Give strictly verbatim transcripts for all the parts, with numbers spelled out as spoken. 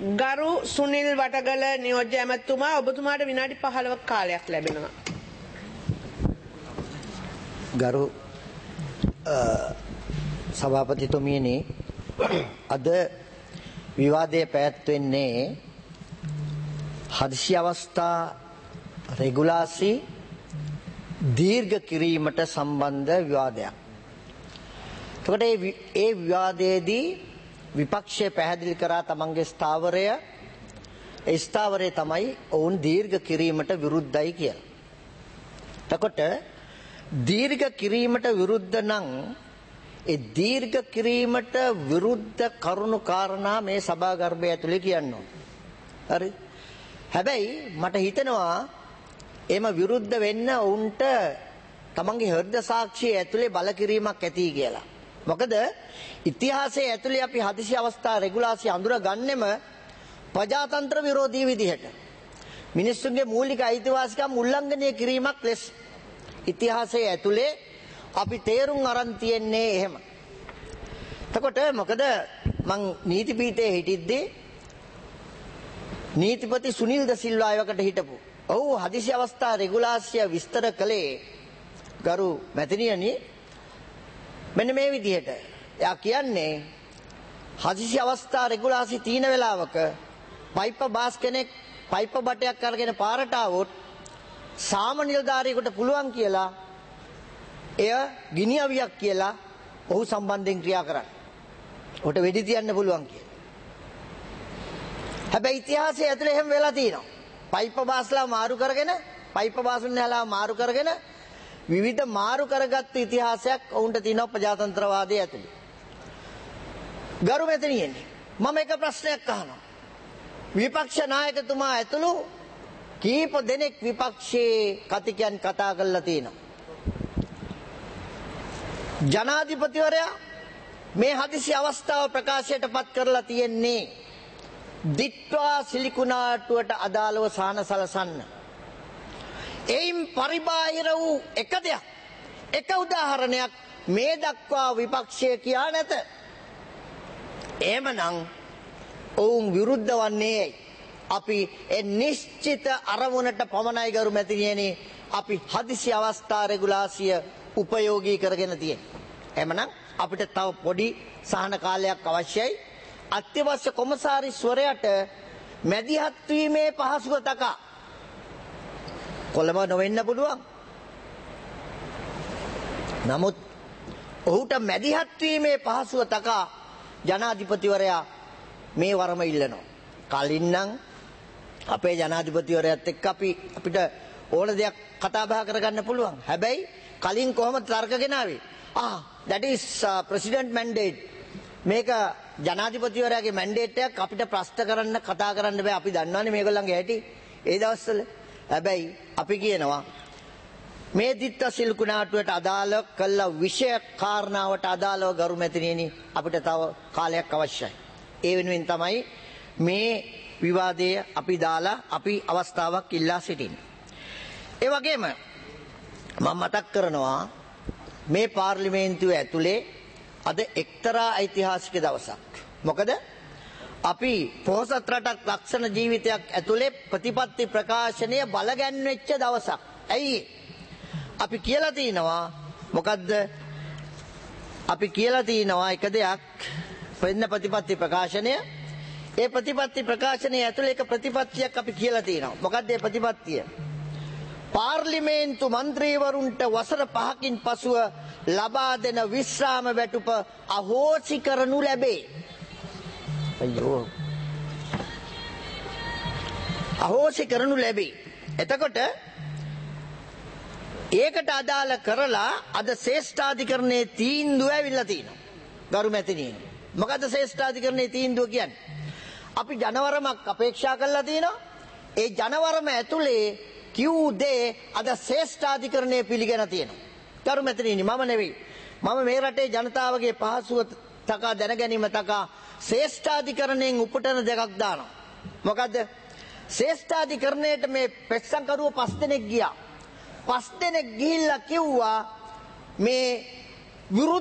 ගරු සුනිල් වටගල නියෝජ්‍ය ඇමතුමා ඔබතුමාට විනාඩි පහළොවක් කාලයක් ලැබෙනවා. ගරු සභාපතිතුමියනි අද විවාදයේ පැවැත්වෙන්නේ හදිසි අවස්ථා රෙගුලාසි දීර්ඝ කිරීමට සම්බන්ධ විවාදයක්. එතකොට ඒ විවාදයේදී විපක්ෂය පැහැදිලි කරා තමන්ගේ ස්ථාවරය ඒ ස්ථාවරය තමයි ඔවුන් දීර්ඝ කිරීමට විරුද්ධයි කියලා. එතකොට දීර්ඝ කිරීමට විරුද්ධ නම් ඒ දීර්ඝ කිරීමට විරුද්ධ කරුණු කාරණා මේ සභාගර්භය ඇතුලේ කියන්න ඕන. හරි. හැබැයි මට හිතෙනවා එම විරුද්ධ වෙන්න ඔවුන්ට තමන්ගේ හෘද සාක්ෂිය ඇතුලේ බල කිරීමක් ඇති කියලා. මොකද ඉතිහාසයේ ඇතුලේ අපි හදිසි අවස්ථා රෙගුලාසි අඳුරගන්නෙම ප්‍රජාතන්ත්‍ර විරෝධී විදිහට. මිනිස්සුන්ගේ මූලික අයිතිවාසිකම් උල්ලංඝනය කිරීමක් ලෙස ඉතිහාසයේ ඇතුලේ අපි තේරුම් අරන් තියන්නේ එහෙම. එතකොට මොකද මං නීති පීඨයේ හිටිද්දී නීතිපති සුනිල් ද සිල්වා එවකට හිටපු. ඔව් හදිසි අවස්ථා රෙගුලාසිය විස්තර කළේ ගරු මැතිණියනි මෙන්න මේ විදිහට. එයා කියන්නේ හදිසි අවස්ථා රෙගුලාසි තීන වෙලාවක පයිප බාස් කෙනෙක් පයිප බටයක් අරගෙන පාරට ආවොත් සාම නිලධාරියෙකුට පුළුවන් කියලා එය ගිනි අවියක් කියලා ඔහු සම්බන්ධයෙන් ක්‍රියා කරන්න. ඔහුට වෙඩි තියන්න පුළුවන් කියලා. හැබැයි ඉතිහාසයේ ඇතුලේ එහෙම වෙලා තියෙනවා. පයිප බාස්ලා මාරු කරගෙන පයිප බාසුන්ලා මාරු කරගෙන විවිධ මාරු කරගත්තු ඉතිහාසයක් ඔවුන්ට තියෙනවා ප්‍රජාතන්ත්‍රවාදයේ ඇතුලේ. ගරු මෙතනියන්නේ මම එක ප්‍රශ්නයක් අහනවා. විපක්ෂ නායකතුමා ඇතුළු කීප දෙනෙක් විපක්ෂයේ කතිකයන් කතා කරලා තියෙනවා. ජනාධිපතිවරයා මේ හදිසි අවස්ථාව ප්‍රකාශයට පත් කරලා තියෙන්නේ දිට්වා සිලිකුණාටුවට අදාළව සාන සලසන්න. එයින් පරිබාහිර වූ එක දෙයක් එක උදාහරණයක් මේ දක්වා විපක්ෂය කියා නැත. එහෙමනම් ඔවුන් විරුද්ධ වන්නේ අපි ඒ නිශ්චිත අරමුණට පමණයි ගරු මැතිණියනි අපි හදිසි අවස්ථා රෙගුලාසිය උපයෝගී කරගෙන තියෙන්නේ. එහෙමනම් අපිට තව පොඩි සහන කාලයක් අවශ්‍යයි. අත්‍යවශ්‍ය කොමසාරිස්වරයාට මැදිහත් වීමේ පහසුව තකා කොළඹ නොවෙන්න පුළුවන්. නමුත් ඔහුට මැදිහත් වීමේ පහසුව තකා ජනාධිපතිවරයා මේ වරම ඉල්ලනවා. කලින් නම් අපේ ජනාධිපතිවරයාත් එක්ක අපි අපිට ඕන දෙයක් කතා බහ කරගන්න පුළුවන්. හැබැයි කලින් කොහොමද තර්ක ගෙනාවේ? ආ that is uh, president mandate. මේක ජනාධිපතිවරයාගේ මැන්ඩේට් එකක් අපිට ප්‍රශ්න කරන්න කතා කරන්න බෑ. අපි දන්නවනේ මේගොල්ලන්ගේ ඇටි ඒ දවස්වල. හැබැයි අපි කියනවා මේ දිත්ත සිල්කුණාටුවට අදාළ කළ විෂය කාරණාවට අදාළව ගරු මැතිණියනි අපිට තව කාලයක් අවශ්‍යයි. ඒ වෙනුවෙන් තමයි මේ විවාදය අපි දාලා අපි අවස්ථාවක් ඉල්ලා සිටින්නේ. ඒ වගේම මම මතක් කරනවා මේ පාර්ලිමේන්තුව ඇතුලේ අද එක්තරා ඓතිහාසික දවසක්. මොකද අපි පොහොසත් රටක් ලක්ෂණ ජීවිතයක් ඇතුලේ ප්‍රතිපත්ති ප්‍රකාශනය බලගැන්වෙච්ච දවසක්. ඇයි අපි කියලා තිනවා මොකද්ද? අපි කියලා තිනවා එක දෙයක් වෙන්න ප්‍රතිපත්ති ප්‍රකාශනය. ඒ ප්‍රතිපත්ති ප්‍රකාශනය ඇතුලේ එක ප්‍රතිපත්තියක් අපි කියලා තිනවා. මොකද්ද ඒ ප්‍රතිපත්තිය? පාර්ලිමේන්තු මන්ත්‍රීවරුන්ට වසර පහකින් පසුව ලබා දෙන විශ්‍රාම වැටුප අහෝසි කරනු ලැබේ. අයියෝ. අහෝසි කරනු ලැබේ. එතකොට ඒකට අදාළ කරලා අද ශ්‍රේෂ්ඨාධිකරණයේ තීන්දුව ඇවිල්ලා තිනවා. ගරු මැතිණියනි. මොකද ශ්‍රේෂ්ඨාධිකරණයේ තීන්දුව කියන්නේ? අපි ජනවරමක් අපේක්ෂා කරලා තිනවා. ඒ ජනවරම ඇතුලේ කිව් දේ අද ශ්‍රේෂ්ඨාධිකරණයේ පිළිගෙන තියෙනවා. ගරු මැතිණියනි මම නෙවෙයි. මම මේ රටේ ජනතාවගේ පහසුව තකා දැන ගැනීම තකා ශ්‍රේෂ්ඨාධිකරණයෙන් උපටන දෙකක් දානවා. මොකද්ද? ශ්‍රේෂ්ඨාධිකරණයට මේ පෙස්සන්කරුව පස් දෙනෙක් ගියා. පස් දෙනෙක් ගිහිල්ලා කිව්වා මේ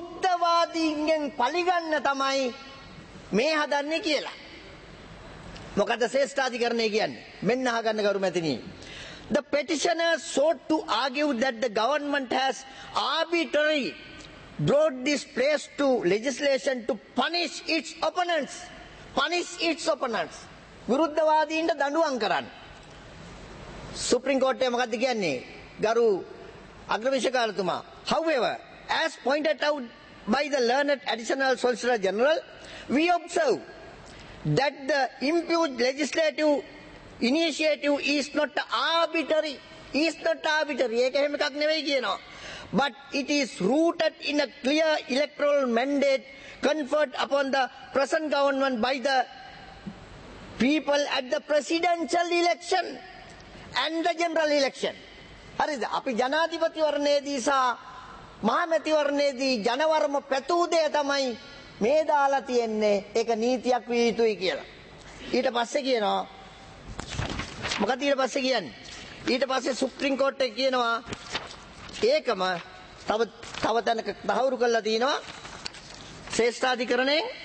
විරුද්ධවාදීන්ගෙන් පරිගන්න තමයි මේ හදන්නේ කියලා. මොකද ශ්‍රේෂ්ඨාධිකරණය කියන්නේ? මෙන්න අහගන්න ගරු මැතිණිය. The petitioner sought to argue that the government has arbitrarily brought this place to legislation to punish its opponents. Punish its opponents. විරුද්ධවාදීන්ට දඬුවම් කරන්න. Supreme Court එක මොකද්ද කියන්නේ? ගරු අග්‍රවිශකාරතුමා. However, as pointed out by the learned additional Solicitor General, we observe that the impugned legislative initiative is not arbitrary. Is not arbitrary. ඒක එහෙම එකක් නෙවෙයි කියනවා. But it is rooted in a clear electoral mandate conferred upon the present government by the people at the presidential election and the general election. හරිද? අපි ජනාධිපතිවරණයේදී සහ මහමැතිවරණයේදී ජනවරම පැතූ දේ තමයි මේ දාලා තියෙන්නේ. ඒක නීතියක් විය යුතුයි කියලා. ඊට පස්සේ කියනවා මොකද ඊට පස්සේ කියන්නේ? ඊට පස්සේ සුප්‍රීම කෝට් එක කියනවා ඒකම තව තව තැනක තහවුරු කරලා තිනවා ශ්‍රේෂ්ඨාධිකරණයෙන්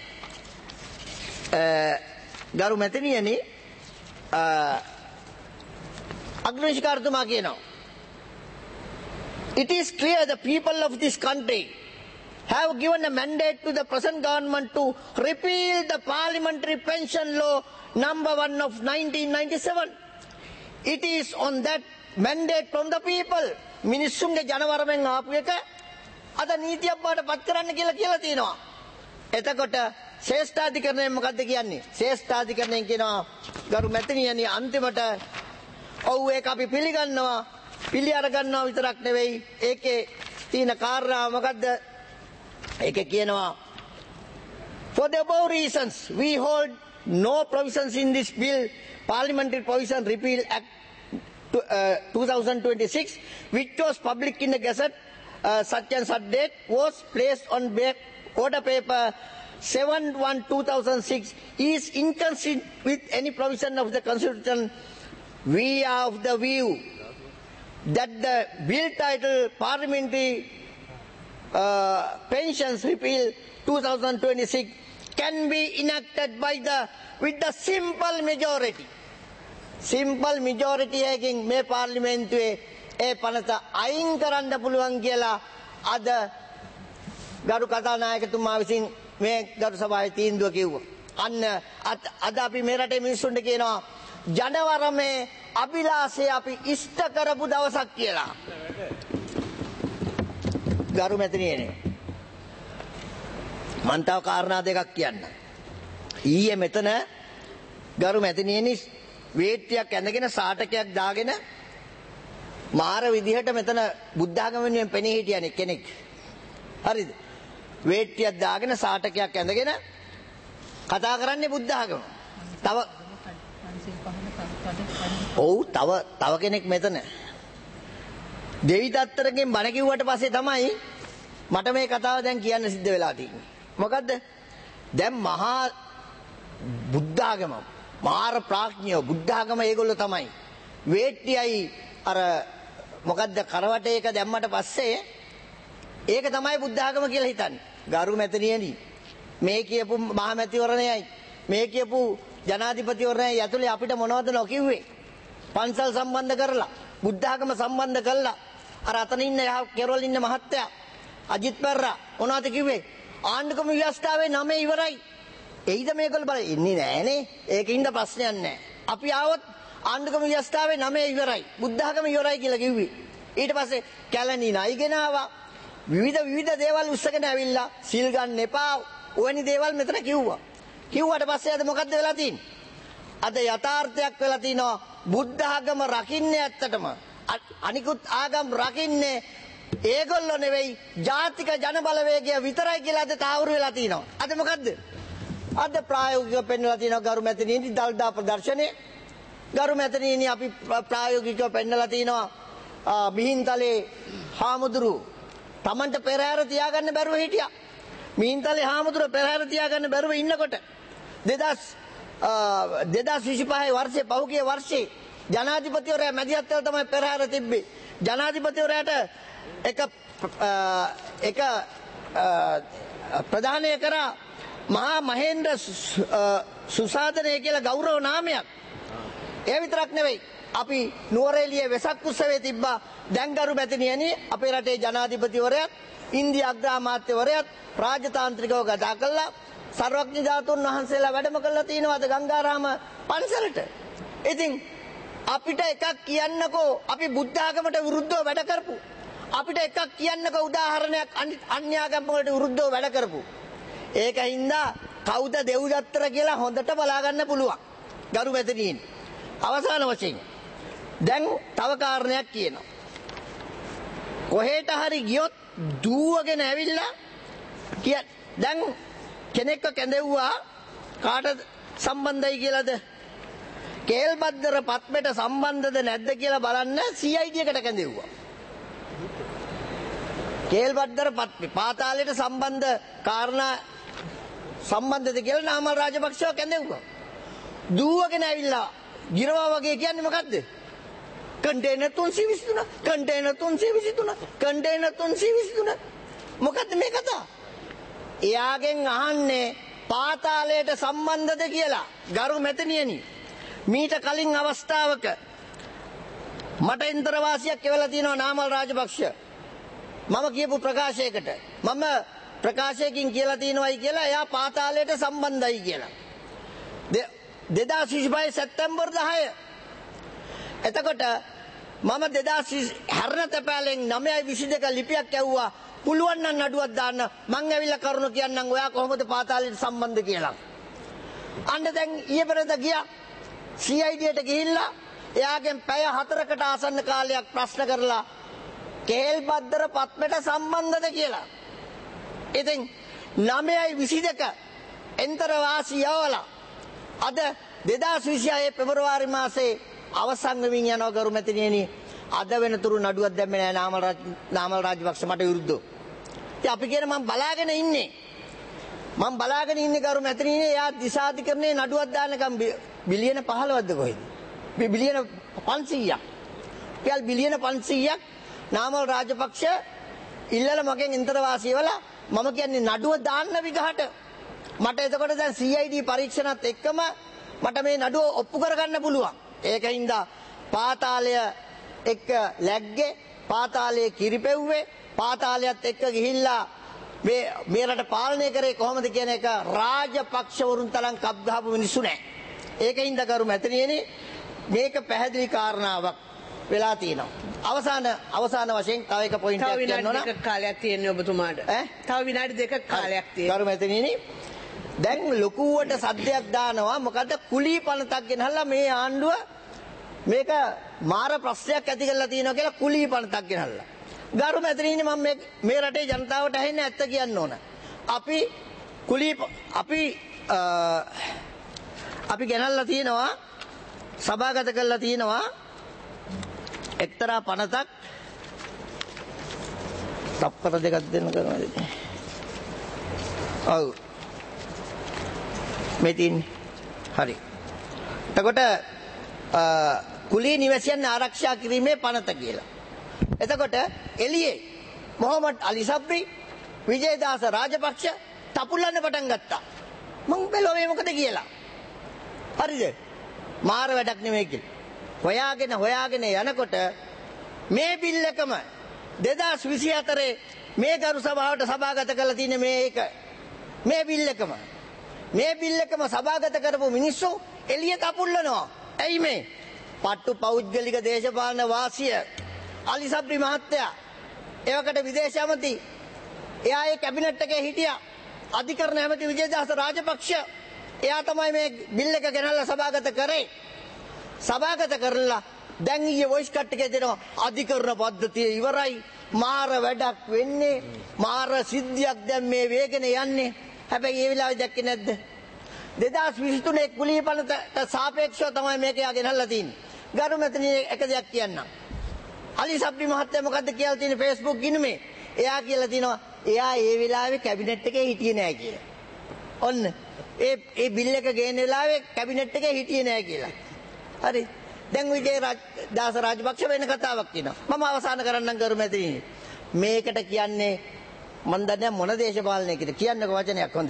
ගරු මැතිණියනි අග්‍රවිශකාරතුමා කියනවා it is clear the people of this country have given a mandate to the present government to repeal the parliamentary pension law number one of nineteen ninety-seven. It is on that mandate from the people. මිනිස්සුන්ගේ ජනවරමෙන් ආපු එක අද නීතියක් බවට පත් කරන්න කියලා කියලා තියෙනවා. එතකොට ශ්‍රේෂ්ඨාධිකරණය මොකද්ද කියන්නේ? ශ්‍රේෂ්ඨාධිකරණයෙන් කියනවා ගරු මැතිණියනි අන්තිමට ඔව් ඒක අපි පිළිගන්නවා. පිළි අර ගන්නවා විතරක් නෙවෙයි. ඒකේ තියෙන කාරණා මොකද්ද? ඒකේ කියනවා for the above reasons we hold no provisions in this bill Parliamentary Provision Repeal Act to, uh, twenty twenty-six, which was public in the Gazette, uh, such and such date, was placed on back order paper seven one two thousand six, is inconsistent with any provision of the Constitution. We are of the view that the bill titled Parliamentary uh, Pensions Repeal twenty twenty-six can be enacted by the with the simple majority. Simple majority එකකින් මේ පාර්ලිමේන්තුවේ ඒ පනත අයින් කරන්න පුළුවන් කියලා අද ගරු කතානායකතුමා විසින් මේ ගරු සභාවේ තීන්දුව කිව්වා. අන්න අද අපි මේ රටේ මිනිස්සුන්ට කියනවා ජනවරමේ අභිලාෂය අපි ඉෂ්ට කරපු දවසක් කියලා. ගරු මැතිණියනි මම තව කාරණා දෙකක් කියන්න. ඊයේ මෙතන ගරු මැතිණියනි වේට්ටියක් ඇඳගෙන සාටකයක් දාගෙන මාර විදිහට මෙතන බුද්ධ ආගම වෙනුවෙන් පෙනී හිටියනේ කෙනෙක්. හරිද? වේට්ටියක් දාගෙන සාටකයක් ඇඳගෙන කතා කරන්නේ බුද්ධ ආගම. තව ඔව් තව තව කෙනෙක් මෙතන දෙවි දත්තරගෙන් බණ කිව්වට පස්සේ තමයි මට මේ කතාව දැන් කියන්න සිද්ධ වෙලා තියෙන්නේ. මොකද්ද? දැන් මහා බුද්ධ ආගම මාර ප්‍රඥාව බුද්ධ ආගම ඒගොල්ලෝ තමයි වේට්ටියයි අර මොකද්ද කරවටේ එක දැම්මට පස්සේ ඒක තමයි බුද්ධ ආගම කියලා හිතන්නේ. ගරු මැතිණියනි මේ කියපු මහා මැතිවරණයයි මේ කියපු ජනාධිපතිවරණයයි ඇතුලේ අපිට මොනවද නොකියුවේ? පන්සල් සම්බන්ධ කරලා බුද්ධ ආගම සම්බන්ධ කළා. අර අතන ඉන්න කෙරවල ඉන්න මහත්තයා අජිත් පෙරරා මොනවද කිව්වේ? ආණ්ඩුක්‍රම ව්‍යවස්ථාවේ නම ඉවරයි. එයිද මේගොල්ලෝ බල ඉන්නේ නෑනේ. ඒකින්ද ප්‍රශ්නයක් නෑ. අපි ආවොත් ආණ්ඩුක්‍රම ව්‍යවස්ථාවේ නම ඉවරයි. බුද්ධ ආගම ඉවරයි කියලා කිව්වේ. ඊට පස්සේ කැලණි නයිගෙන ආවා. විවිධ විවිධ දේවල් උස්සගෙන ඇවිල්ලා සිල් ගන්න එපා. ඔවැනි දේවල් මෙතන කිව්වා. කිව්වට පස්සේ අද මොකද්ද වෙලා තියෙන්නේ? අද යථාර්ථයක් වෙලා තිනවා බුද්ධ ආගම රකින්නේ ඇත්තටම අනිකුත් ආගම් රකින්නේ ඒගොල්ලෝ නෙවෙයි ජාතික ජන බලවේගය විතරයි කියලා අද තාවුරු වෙලා තිනවා. අද මොකද්ද? අද ප්‍රායෝගිකව පෙන්වලා තිනවා ගරු මැතිණියනි දල්දා ප්‍රදර්ශනයේ. ගරු මැතිණියනි අපි ප්‍රායෝගිකව පෙන්වලා තිනවා මිහින්තලේ හාමුදුරු Tamanට පෙරහැර තියාගන්න බැරුව හිටියා. මිහින්තලේ හාමුදුරු පෙරහැර තියාගන්න බැරුව ඉන්නකොට දෙදහස් දෙදහස් විසිපහේ වර්ෂයේ පහුගිය වර්ෂයේ ජනාධිපතිවරයා මැදිහත් වෙලා තමයි පෙරහැර තිබ්බේ. ජනාධිපතිවරයාට එක එක ප්‍රධානය කරා මහා මහේන්ද්‍ර සුසාදනය කියලා ගෞරව නාමයක්. ඒ විතරක් නෙවෙයි. අපි නුවරඑළිය වෙසක් උත්සවයේ තිබ්බා. දැන් ගරු මැතිණියනි අපේ රටේ ජනාධිපතිවරයාත් ඉන්දියා අග්‍රාමාත්‍යවරයාත් රාජතාන්ත්‍රිකව කතා කළා. සර්වඥ ධාතුන් වහන්සේලා වැඩම කළා තිනවද ගංගාරාම පන්සලට. ඉතින් අපිට එකක් කියන්නකෝ අපි බුද්ධ ආගමට විරුද්ධව වැඩ කරපු. අපිට එකක් කියන්නකෝ උදාහරණයක් අන්‍යාගම් වලට විරුද්ධව වැඩ කරපු. ඒකින්ද කවුද දෙව්දත්තර කියලා හොඳට බලා ගන්න පුළුවන්. ගරු මැතිණියනි. අවසාන වශයෙන් දැන් තව කාරණයක් කියනවා. කොහෙට හරි ගියොත් දුවගෙන ඇවිල්ලා කිය දැන් කෙනෙක්ව කැඳෙව්වා කාට සම්බන්ධයි කියලාද? කේල්බද්දර පත්මෙට සම්බන්ධද නැද්ද කියලා බලන්න සී අයි ඩී එකට කැඳෙව්වා. කේල්බද්දර පත්මේ පාතාලයට සම්බන්ධ කාරණා සම්බන්ධද කියලා නාමල් රාජපක්ෂව කැඳෙව්වා. දුවගෙන ඇවිල්ලා ගිරවා වගේ කියන්නේ මොකද්ද? කන්ටේනර් තුන්සිය විසිතුන කන්ටේනර් තුන්සිය විසිතුන කන්ටේනර් තුන්සිය විසිතුන මොකද්ද මේ කතාව? එයාගෙන් අහන්නේ පාතාලයට සම්බන්ධද කියලා. ගරු මැතිණියනි මීට කලින් අවස්ථාවක මට ඉන්තරවාසියක් එවලා තියෙනවා නාමල් රාජපක්ෂ මම කියපු ප්‍රකාශයකට මම ප්‍රකාශයකින් කියලා තියෙනවායි කියලා එයා පාතාලයට සම්බන්ධයි කියලා. දෙදාස් විසිපහ සැප්තැම්බර් දහය. එතකොට මම දෙදාස් හැරණ තැපෑලෙන් නවයයි විසිදෙක ලිපියක් ඇව්වා. පුළුවන් නම් නඩුවක් දාන්න මං ඇවිල්ලා කරුණු කියන්නම් ඔයා කොහොමද පාතාලයට සම්බන්ධ කියලා. අන්න දැන් ඊයේ පෙරේද ගියා සී අයි ඩී එකට ගිහිල්ලා එයාගෙන් පැය හතරකට ආසන්න කාලයක් ප්‍රශ්න කරලා කේල්බද්දර පත්මෙට සම්බන්ධද කියලා. ඉතින් නවයයි විසිදෙක එන්තර වාසී යවලා අද දෙදාස් විසිහය පෙබරවාරි මාසේ අවසන් වෙමින් යනවා ගරු මැතිණියනි. අද වෙනතුරු නඩුවක් දැම්මේ නැහැ නාමල් රාජ නාමල් රාජපක්ෂ මට විරුද්ධව. ඉතින් අපි කියන මම බලාගෙන ඉන්නේ. මම බලාගෙන ඉන්නේ ගරු මැතිණියනි එයා දිශාධිකරණයේ නඩුවක් දාන්නකම් බිලියන පහළොවක්ද කොහෙද? බිලියන පන්සීයක්. රුපියල් බිලියන පන්සීයක් නාමල් රාජපක්ෂ ඉල්ලලා මගෙන් ඉන්තරවාසී වල මම කියන්නේ නඩුව දාන්න විගහට. මට එතකොට දැන් සී අයි ඩී පරීක්ෂණත් එක්කම මට මේ නඩුව ඔප්පු කරගන්න පුළුවන්. ඒකින්ද පාතාලය එක්ක läග්ගේ පාතාලයේ කිරිපෙව්වේ පාතාලයත් එක්ක ගිහිල්ලා මේ මේ රට පාලනය කරේ කොහොමද කියන එක රාජපක්ෂවරුන් තරම් කප් ගහපු මිනිස්සු නැහැ. ඒකින්ද කරු මැතිණියනි මේක පැහැදිලි කාරණාවක් වෙලා තියෙනවා. අවසාන අවසාන වශයෙන් තව එක පොයින්ට් එකක් කියන්න ඕන. තව විනාඩි දෙකක් කාලයක් තියෙනවා ඔබතුමාට. ඈ තව විනාඩි දෙකක් කාලයක් තියෙනවා. කරු මැතිණියනි දැන් ලොකුවට සද්දයක් දානවා. මොකද කුලී පනතක් ගෙනහලා මේ ආණ්ඩුව මේක මාර ප්‍රශ්නයක් ඇති කරලා තියෙනවා කියලා කුලී පනතක් ගෙනහලා. ගරු මැතිණියනි මම මේ මේ රටේ ජනතාවට ඇහෙන්නේ ඇත්ත කියන්න ඕන. අපි කුලී අපි අපි ගෙනල්ලා තියෙනවා සභාගත කරලා තියෙනවා එක්තරා පනතක් තප්පර දෙකක් දෙන්න කරනවා. ඔව් මෙතින් හරි. එතකොට කුලී නිවැසියන් ආරක්ෂා කිරීමේ පනත කියලා. එතකොට එළියේ මොහොමඩ් අලි සබ්රි විජේදාස රාජපක්ෂ තපුල්ලන්න පටන් ගත්තා. මං බැලුවා මේ මොකද කියලා. හරිද? මාර වැඩක් නෙමෙයි කියලා. හොයාගෙන හොයාගෙන යනකොට මේ බිල් එකම දෙදාස් විසිහතරේ මේ ගරු සභාවට සභාගත කරලා තියෙන මේ එක මේ බිල් එකම මේ බිල් එකම සභාගත කරපු මිනිස්සු එළිය තපුල්ලනවා. ඇයි මේ? පට්ටු පෞද්ගලික දේශපාලන වාසිය අලි සබ්රි මහත්තයා ඒවකට විදේශ ඇමති එයා ඒ කැබිනට් එකේ හිටියා. අධිකරණ ඇමති විජේදාස රාජපක්ෂ එයා තමයි මේ බිල් එක ගෙනල්ලා සභාගත කරේ. සභාගත කරලා දැන් ඊයේ වොයිස් කට් එකේ දෙනවා අධිකරණ පද්ධතිය ඉවරයි. මාර වැඩක් වෙන්නේ. මාර සිද්ධියක් දැන් මේ වේගන යන්නේ. හැබැයි ඒ වෙලාවේ දැක්කේ නැද්ද? දෙදාස් විසිතුනේ කුලී පනතට සාපේක්ෂව තමයි මේක යාගෙනල්ලා තියෙන්නේ. ගරු මැතිණිය එක දෙයක් කියන්නම්. අලි සබ්රි මහත්තයා මොකද්ද කියලා තියෙන Facebook ගිණුමේ? එයා කියලා තිනවා එයා ඒ වෙලාවේ කැබිනට් එකේ හිටියේ නෑ කියලා. ඔන්න ඒ ඒ බිල් එක ගේන වෙලාවේ කැබිනට් එකේ හිටියේ නෑ කියලා. හරි. දැන් විජේදාස රාජපක්ෂ වෙන කතාවක් කියනවා. මම අවසන් කරන්නම් ගරු මැතිණිය. මේකට කියන්නේ මන් දන්නේ මොන දේශපාලනයකද කියන්නක වචනයක් හොඳ.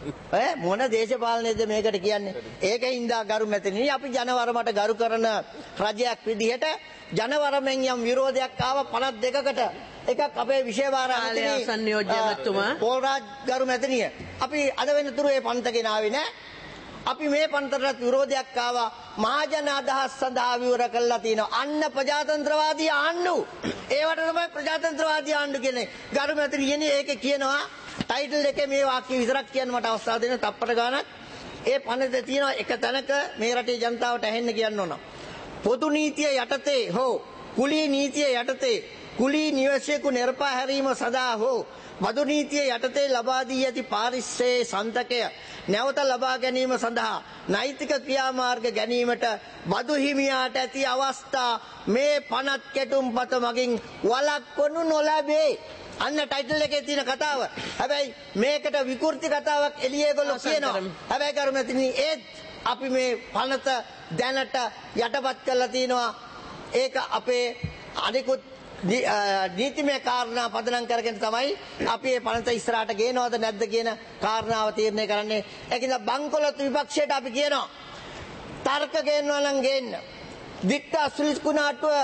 ඈ මොන දේශපාලනයේද මේකට කියන්නේ? ඒකින්ද ගරු මැතිණිනි අපි ජනවරමට ගරු කරන රජයක් විදිහට ජනවරමෙන් යම් විරෝධයක් ආව පනස් දෙකකට එකක් අපේ විශේෂ කාලය සංයෝජ්‍ය ඇමතුමා පොල්රාජ් ගරු මැතිණිය අපි අද වෙනතුරු මේ පන්ත ගෙනාවේ නෑ. අපි මේ පන්තරට විරෝධයක් ආවා මහජන අදහස් සඳහා විවර කළා තියෙනවා. අන්න ප්‍රජාතන්ත්‍රවාදී ආණ්ඩු. ඒවට තමයි ප්‍රජාතන්ත්‍රවාදී ආණ්ඩු කියන්නේ. ගරු මැතිණියනි ඒකේ කියනවා ටයිටල් එකේ මේ වාක්‍ය විතරක් කියන්න මට අවස්ථාව දෙන්න තප්පර ගානක්. ඒ පනතේ තියෙනවා එක තැනක මේ රටේ ජනතාවට ඇහෙන්න කියන්න ඕන. පොදු නීතිය යටතේ හෝ කුලී නීතිය යටතේ කුලී නිවසේකු නිර්පා හැරීම සඳහා හෝ මදු නීතිය යටතේ ලබා දී ඇති පාරිශ්‍රයේ සන්තකය නැවත ලබා ගැනීම සඳහා නෛතික ක්‍රියාමාර්ග ගැනීමට මදු හිමියාට ඇති අවස්ථා මේ පනත් කැටුම්පත මගින් වළක්වනු නොලැබේ. අන්න ටයිටල් එකේ තියෙන කතාව. හැබැයි මේකට විකෘති කතාවක් එළියේ ගොල්ලෝ කියනවා. හැබැයි ගරු මැතිණි ඒත් අපි මේ පනත දැනට යටපත් කරලා තිනවා. ඒක අපේ අනිකුත් නීතිමය කාරණා පදනම් කරගෙන තමයි අපි මේ පනත ඉස්සරහට ගේනවද නැද්ද කියන කාරණාව තීරණය කරන්නේ. ඒකින්ද බංකොලොත් විපක්ෂයට අපි කියනවා තර්ක ගේනවා නම් ගේන්න. වික්ටර් සුලිස් කුණාටුව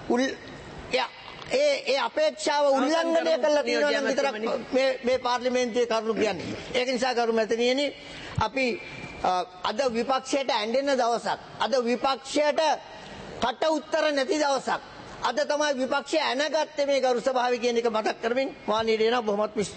ඒ ඒ අපේක්ෂාව උල්ලංඝනය කළා තියෙනවා නම් විතරක් මේ මේ පාර්ලිමේන්තුවේ කරුණු කියන්නේ. ඒක නිසා කරු මැතිණියනි අපි අද විපක්ෂයට ඇඬෙන දවසක්. අද විපක්ෂයට කට උත්තර නැති දවසක්. අද තමයි විපක්ෂය ඇනගත්තේ මේ ගරු සභාවේ කියන එක මතක් කරමින් මා නිරේන බොහොමත්